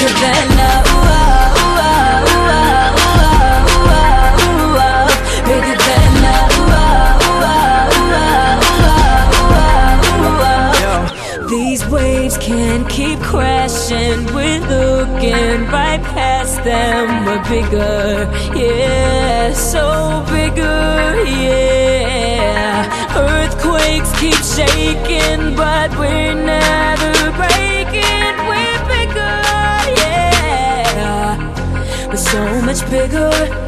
bigger than now. Bigger than now. These waves can't keep crashing. We're looking right past them. We're bigger, yeah, so bigger, yeah. Earthquakes keep shaking, but we're never breaking. We're bigger, yeah. We're so much bigger.